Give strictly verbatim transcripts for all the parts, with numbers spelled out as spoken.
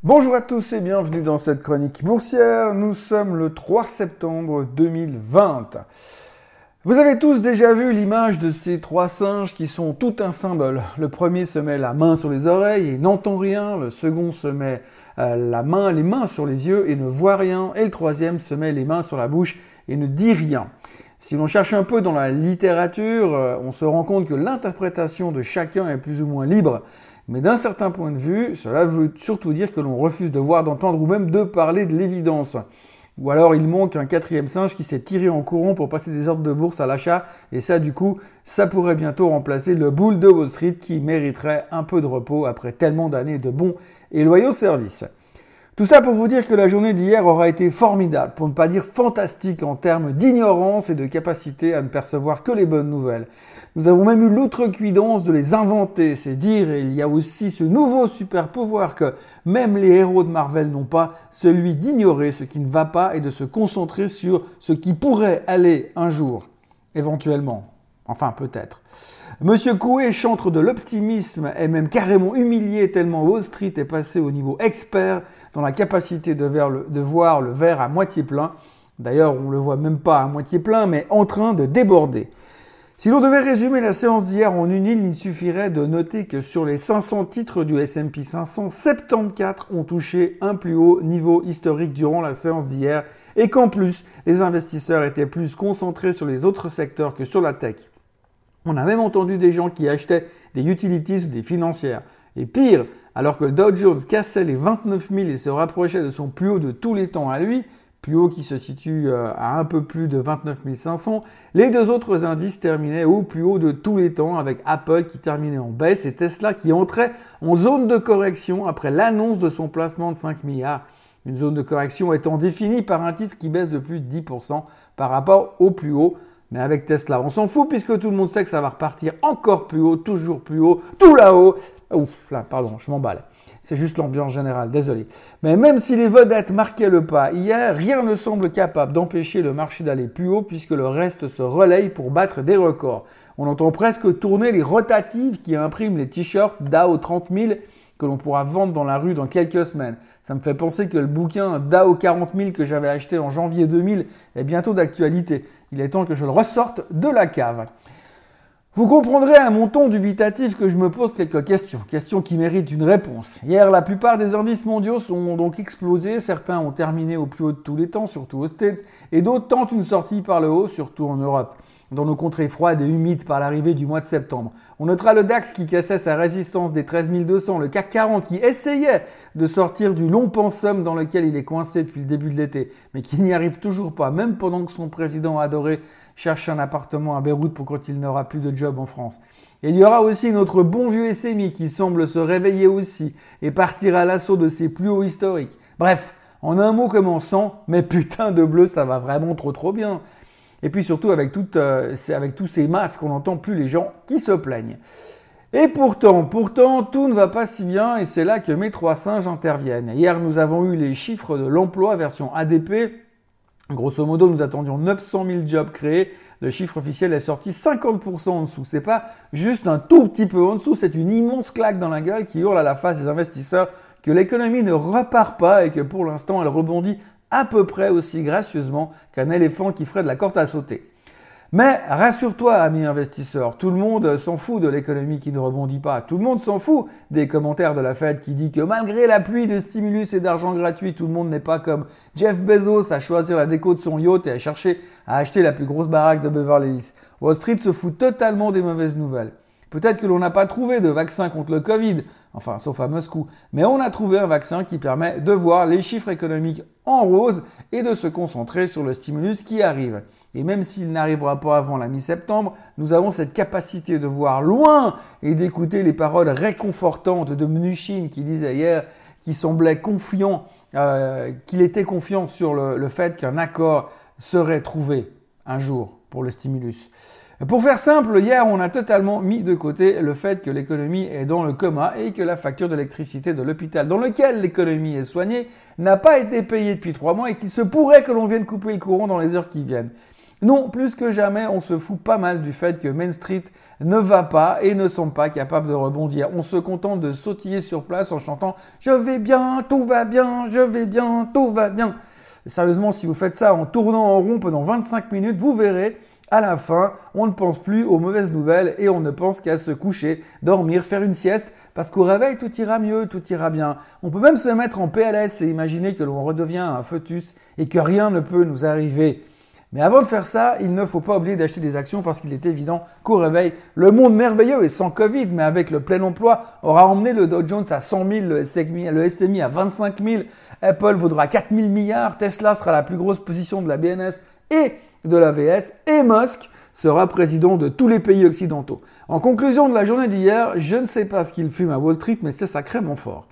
Bonjour à tous et bienvenue dans cette chronique boursière. Nous sommes le trois septembre deux mille vingt. Vous avez tous déjà vu l'image de ces trois singes qui sont tout un symbole. Le premier se met la main sur les oreilles et n'entend rien. Le second se met euh, la main, les mains sur les yeux et ne voit rien. Et le troisième se met les mains sur la bouche et ne dit rien. Si l'on cherche un peu dans la littérature, euh, on se rend compte que l'interprétation de chacun est plus ou moins libre. Mais d'un certain point de vue, cela veut surtout dire que l'on refuse de voir, d'entendre ou même de parler de l'évidence. Ou alors il manque un quatrième singe qui s'est tiré en courant pour passer des ordres de bourse à l'achat. Et ça, du coup, ça pourrait bientôt remplacer le bull de Wall Street qui mériterait un peu de repos après tellement d'années de bons et loyaux services. Tout ça pour vous dire que la journée d'hier aura été formidable, pour ne pas dire fantastique en termes d'ignorance et de capacité à ne percevoir que les bonnes nouvelles. Nous avons même eu l'outrecuidance de les inventer, c'est dire, et il y a aussi ce nouveau super pouvoir que même les héros de Marvel n'ont pas, celui d'ignorer ce qui ne va pas et de se concentrer sur ce qui pourrait aller un jour, éventuellement. Enfin, peut-être. Monsieur Coué, chantre de l'optimisme, est même carrément humilié tellement Wall Street est passé au niveau expert dans la capacité de, le, de voir le verre à moitié plein. D'ailleurs, on ne le voit même pas à moitié plein, mais en train de déborder. Si l'on devait résumer la séance d'hier en une ligne, il suffirait de noter que sur les cinq cents titres du S and P cinq cents, soixante-quatorze ont touché un plus haut niveau historique durant la séance d'hier et qu'en plus, les investisseurs étaient plus concentrés sur les autres secteurs que sur la tech. On a même entendu des gens qui achetaient des utilities ou des financières. Et pire, alors que le Dow Jones cassait les vingt-neuf mille et se rapprochait de son plus haut de tous les temps à lui, plus haut qui se situe à un peu plus de vingt-neuf mille cinq cents, les deux autres indices terminaient au plus haut de tous les temps avec Apple qui terminait en baisse et Tesla qui entrait en zone de correction après l'annonce de son placement de cinq milliards. Une zone de correction étant définie par un titre qui baisse de plus de dix pour cent par rapport au plus haut. Mais avec Tesla, on s'en fout puisque tout le monde sait que ça va repartir encore plus haut, toujours plus haut, tout là-haut. Ouf, là, pardon, je m'emballe. C'est juste l'ambiance générale, désolé. Mais même si les vedettes marquaient le pas hier, rien ne semble capable d'empêcher le marché d'aller plus haut puisque le reste se relaye pour battre des records. On entend presque tourner les rotatives qui impriment les t-shirts Dow trente mille que l'on pourra vendre dans la rue dans quelques semaines. Ça me fait penser que le bouquin Dow quarante mille que j'avais acheté en janvier deux mille est bientôt d'actualité. Il est temps que je le ressorte de la cave. Vous comprendrez à mon ton dubitatif que je me pose quelques questions, questions qui méritent une réponse. Hier, la plupart des indices mondiaux sont donc explosés, certains ont terminé au plus haut de tous les temps, surtout aux States, et d'autres tentent une sortie par le haut, surtout en Europe, dans nos contrées froides et humides par l'arrivée du mois de septembre. On notera le DAX qui cassait sa résistance des treize mille deux cents, le C A C quarante qui essayait de sortir du long pensum dans lequel il est coincé depuis le début de l'été, mais qui n'y arrive toujours pas, même pendant que son président adoré cherche un appartement à Beyrouth pour quand il n'aura plus de job en France. Et il y aura aussi notre bon vieux S M I qui semble se réveiller aussi et partir à l'assaut de ses plus hauts historiques. Bref, en un mot comme en cent, mais putain de bleu, ça va vraiment trop trop bien. Et puis surtout avec, toute, euh, avec tous ces masques, on n'entend plus les gens qui se plaignent. Et pourtant, pourtant, tout ne va pas si bien et c'est là que mes trois singes interviennent. Hier, nous avons eu les chiffres de l'emploi version A D P. Grosso modo, nous attendions neuf cent mille jobs créés. Le chiffre officiel est sorti cinquante pour cent en dessous. C'est pas juste un tout petit peu en dessous, c'est une immense claque dans la gueule qui hurle à la face des investisseurs que l'économie ne repart pas et que pour l'instant, elle rebondit à peu près aussi gracieusement qu'un éléphant qui ferait de la corde à sauter. Mais rassure-toi, ami investisseur, tout le monde s'en fout de l'économie qui ne rebondit pas. Tout le monde s'en fout des commentaires de la Fed qui dit que malgré la pluie de stimulus et d'argent gratuit, tout le monde n'est pas comme Jeff Bezos à choisir la déco de son yacht et à chercher à acheter la plus grosse baraque de Beverly Hills. Wall Street se fout totalement des mauvaises nouvelles. Peut-être que l'on n'a pas trouvé de vaccin contre le Covid, enfin sauf à Moscou, mais on a trouvé un vaccin qui permet de voir les chiffres économiques en rose et de se concentrer sur le stimulus qui arrive. Et même s'il n'arrivera pas avant la mi-septembre, nous avons cette capacité de voir loin et d'écouter les paroles réconfortantes de Mnuchin qui disait hier qu'il semblait confiant, euh, qu'il était confiant sur le, le fait qu'un accord serait trouvé un jour pour le stimulus. Pour faire simple, hier, on a totalement mis de côté le fait que l'économie est dans le coma et que la facture d'électricité de l'hôpital dans lequel l'économie est soignée n'a pas été payée depuis trois mois et qu'il se pourrait que l'on vienne couper le courant dans les heures qui viennent. Non, plus que jamais, on se fout pas mal du fait que Main Street ne va pas et ne semble pas capable de rebondir. On se contente de sautiller sur place en chantant « Je vais bien, tout va bien, je vais bien, tout va bien ». Sérieusement, si vous faites ça en tournant en rond pendant vingt-cinq minutes, vous verrez, à la fin, on ne pense plus aux mauvaises nouvelles et on ne pense qu'à se coucher, dormir, faire une sieste, parce qu'au réveil, tout ira mieux, tout ira bien. On peut même se mettre en P L S et imaginer que l'on redevient un foetus et que rien ne peut nous arriver. Mais avant de faire ça, il ne faut pas oublier d'acheter des actions parce qu'il est évident qu'au réveil, le monde merveilleux et sans Covid, mais avec le plein emploi, aura emmené le Dow Jones à cent mille, le S M I, le S M I à vingt-cinq mille, Apple vaudra quatre mille milliards, Tesla sera la plus grosse position de la B N S et de la V S, et Musk sera président de tous les pays occidentaux. En conclusion de la journée d'hier, je ne sais pas ce qu'il fume à Wall Street, mais c'est sacrément fort.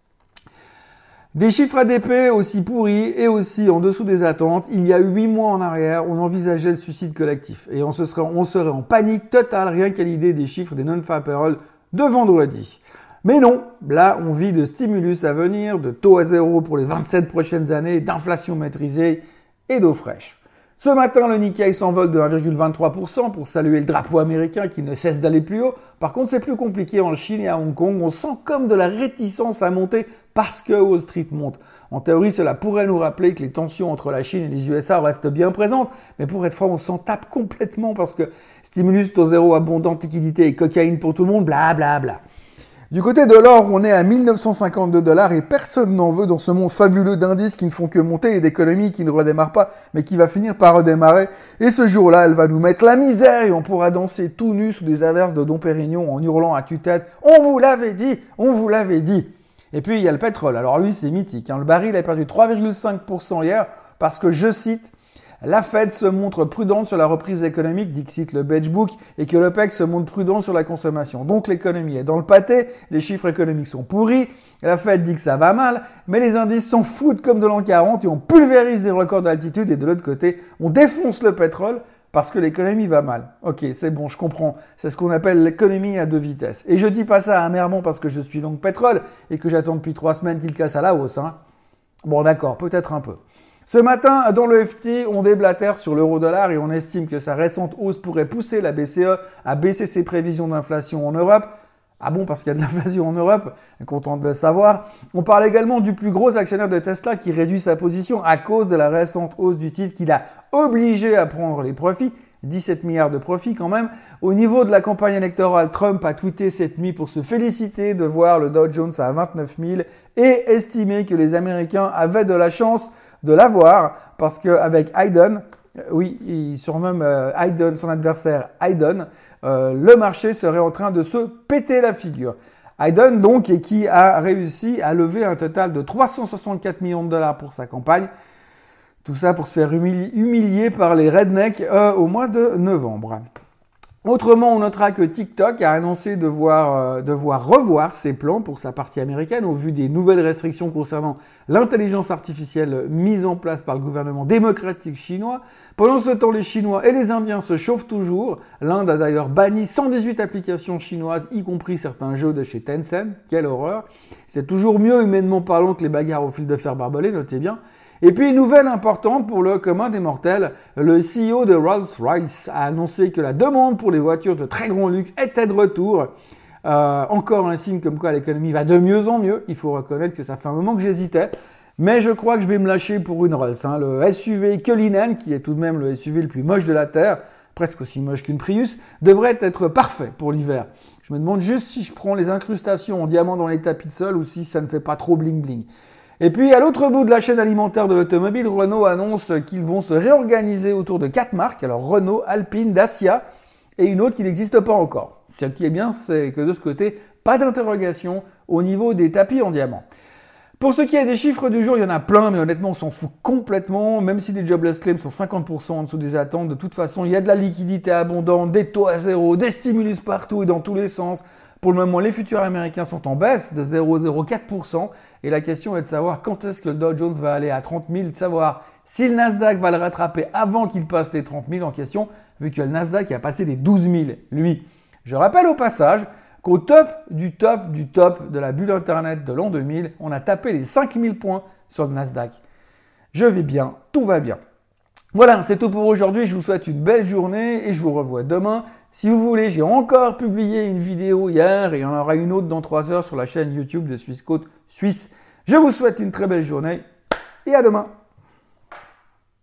Des chiffres A D P aussi pourris et aussi en dessous des attentes. Il y a huit mois en arrière, on envisageait le suicide collectif. Et on, se serait, on serait en panique totale rien qu'à l'idée des chiffres des non-farm payroll de vendredi. Mais non, là on vit de stimulus à venir, de taux à zéro pour les vingt-sept prochaines années, d'inflation maîtrisée et d'eau fraîche. Ce matin, le Nikkei s'envole de un virgule vingt-trois pour cent pour saluer le drapeau américain qui ne cesse d'aller plus haut. Par contre, c'est plus compliqué en Chine et à Hong Kong. On sent comme de la réticence à monter parce que Wall Street monte. En théorie, cela pourrait nous rappeler que les tensions entre la Chine et les U S A restent bien présentes. Mais pour être franc, on s'en tape complètement parce que stimulus, taux zéro, abondante liquidité et cocaïne pour tout le monde, bla bla bla. Du côté de l'or, on est à mille neuf cent cinquante-deux dollars et personne n'en veut dans ce monde fabuleux d'indices qui ne font que monter et d'économies qui ne redémarrent pas, mais qui va finir par redémarrer. Et ce jour-là, elle va nous mettre la misère et on pourra danser tout nu sous des averses de Dom Pérignon en hurlant à tue-tête « On vous l'avait dit, on vous l'avait dit !» Et puis, il y a le pétrole. Alors lui, c'est mythique. Hein. Le baril a perdu trois virgule cinq pour cent hier parce que, je cite, la Fed se montre prudente sur la reprise économique, dixit le Beige Book, et que l'OPEC se montre prudent sur la consommation. Donc l'économie est dans le pâté, les chiffres économiques sont pourris, la Fed dit que ça va mal, mais les indices s'en foutent comme de l'an quarante et on pulvérise des records d'altitude et de l'autre côté, on défonce le pétrole parce que l'économie va mal. Ok, c'est bon, je comprends. C'est ce qu'on appelle l'économie à deux vitesses. Et je dis pas ça amèrement parce que je suis long pétrole et que j'attends depuis trois semaines qu'il casse à la hausse. Hein. Bon d'accord, peut-être un peu. Ce matin, dans le F T, on déblatère sur l'euro-dollar et on estime que sa récente hausse pourrait pousser la B C E à baisser ses prévisions d'inflation en Europe. Ah bon, parce qu'il y a de l'inflation en Europe, content de le savoir. On parle également du plus gros actionnaire de Tesla qui réduit sa position à cause de la récente hausse du titre qui l'a obligé à prendre les profits. dix-sept milliards de profits quand même. Au niveau de la campagne électorale, Trump a tweeté cette nuit pour se féliciter de voir le Dow Jones à vingt-neuf mille et estimer que les Américains avaient de la chance de l'avoir parce qu'avec Biden, euh, oui, il surnomme euh, Biden, son adversaire Biden, euh, le marché serait en train de se péter la figure. Biden donc, et qui a réussi à lever un total de trois cent soixante-quatre millions de dollars pour sa campagne. Tout ça pour se faire humili- humilier par les rednecks euh, au mois de novembre. Autrement, on notera que TikTok a annoncé devoir, euh, devoir revoir ses plans pour sa partie américaine au vu des nouvelles restrictions concernant l'intelligence artificielle mise en place par le gouvernement démocratique chinois. Pendant ce temps, les Chinois et les Indiens se chauffent toujours. L'Inde a d'ailleurs banni cent dix-huit applications chinoises, y compris certains jeux de chez Tencent. Quelle horreur! C'est toujours mieux humainement parlant que les bagarres au fil de fer barbelé, notez bien. Et puis, nouvelle importante pour le commun des mortels, le C E O de Rolls-Royce a annoncé que la demande pour les voitures de très grand luxe était de retour. Euh, encore un signe comme quoi l'économie va de mieux en mieux. Il faut reconnaître que ça fait un moment que j'hésitais. Mais je crois que je vais me lâcher pour une Rolls. Hein. Le S U V Cullinan, qui est tout de même le S U V le plus moche de la Terre, presque aussi moche qu'une Prius, devrait être parfait pour l'hiver. Je me demande juste si je prends les incrustations en diamant dans les tapis de sol ou si ça ne fait pas trop bling bling. Et puis, à l'autre bout de la chaîne alimentaire de l'automobile, Renault annonce qu'ils vont se réorganiser autour de quatre marques. Alors, Renault, Alpine, Dacia et une autre qui n'existe pas encore. Ce qui est bien, c'est que de ce côté, pas d'interrogation au niveau des tapis en diamant. Pour ce qui est des chiffres du jour, il y en a plein, mais honnêtement, on s'en fout complètement. Même si les jobless claims sont cinquante pour cent en dessous des attentes, de toute façon, il y a de la liquidité abondante, des taux à zéro, des stimulus partout et dans tous les sens. Pour le moment, les futurs américains sont en baisse de zéro virgule zéro quatre pour cent et la question est de savoir quand est-ce que le Dow Jones va aller à trente mille, de savoir si le Nasdaq va le rattraper avant qu'il passe les trente mille en question, vu que le Nasdaq a passé les douze mille, lui. Je rappelle au passage qu'au top du top du top de la bulle Internet de l'an deux mille, on a tapé les cinq mille points sur le Nasdaq. Je vais bien, tout va bien. Voilà, c'est tout pour aujourd'hui. Je vous souhaite une belle journée et je vous revois demain. Si vous voulez, j'ai encore publié une vidéo hier et il y en aura une autre dans trois heures sur la chaîne YouTube de Suisse Côte Suisse. Je vous souhaite une très belle journée et à demain.